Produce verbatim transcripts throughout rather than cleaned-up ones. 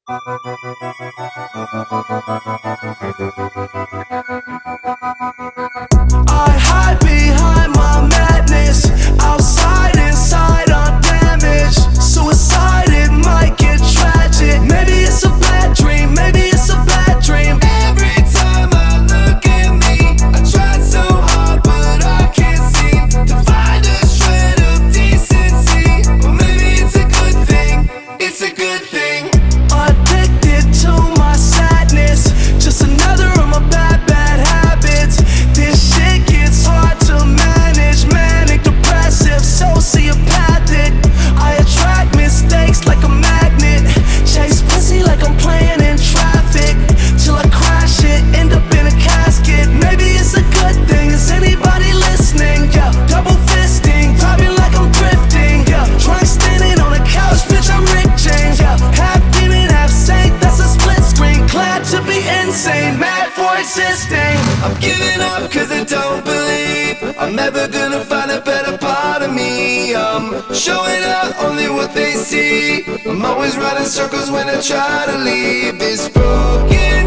I hide behind my madness. Outside, inside, I'm damaged. Suicide, it might get tragic. Maybe it's a bad dream, maybe it's a bad dream. Every time I look at me, I tried so hard, but I can't seem to find a shred of decency. Or maybe it's a good thing, it's a good thing. Addicted to my sadness, just another of my bad, bad habits. This shit gets hard to manage. Manic, depressive, sociopathic. I attract mistakes like a magnet. Chase pussy like I'm playing in traffic. Till I crash it, end up in a casket. Maybe it's a good thing, is anybody listening? Yeah, double fisting, driving like I'm drifting. Yeah, drunk standing on a couch, bitch, I'm Rick James. Yeah, half demon, half saint, that's a split screen. Glad to be insane, mad for existing. I'm giving up cause I don't believe I'm ever gonna find a better part of me. I'm showing out only what they see. I'm always running circles when I try to leave this broken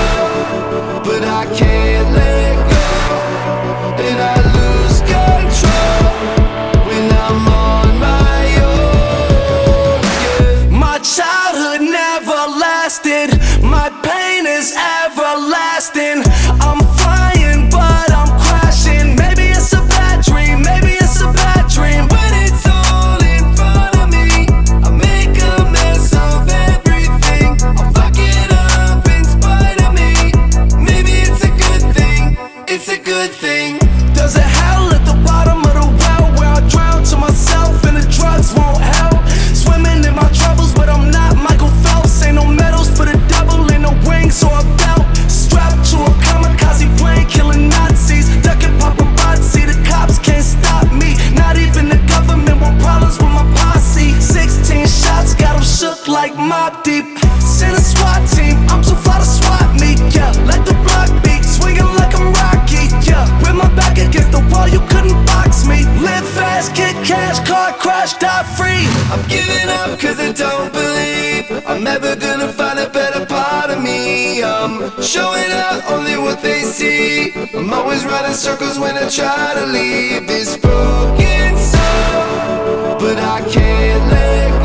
soul, but I can't let go, and I lose control when I'm on my own. Yeah. My childhood never lasted. My pain is everlasting. I'm flying, but I'm crashing. Maybe it's a bad dream, maybe it's a bad dream. When it's all in front of me, I make a mess of everything. I'll fuck it up in spite of me. Maybe it's a good thing, it's a good thing. There's a hell at the bottom of the well where I drown to myself and the drugs won't help. Swimming in my troubles, but I'm not Michael Phelps. Ain't no medals for the devil, ain't no wings or a belt. Strapped to a kamikaze plane, killing Nazis. Ducking paparazzi, the cops can't stop me. Not even the government want problems with my posse. Sixteen shots, got them shook like Mobb Deep. Send a SWAT team, I'm too far to swat me. Yeah, let the block beat, swinging like I'm Rocky. Yeah, with my back against the wall, you couldn't box me. Live fast, get cash, car crash, die free. I'm giving up cause I don't believe I'm ever gonna find a better part of me. I'm showing out only what they see. I'm always running circles when I try to leave this broken soul, but I can't let go.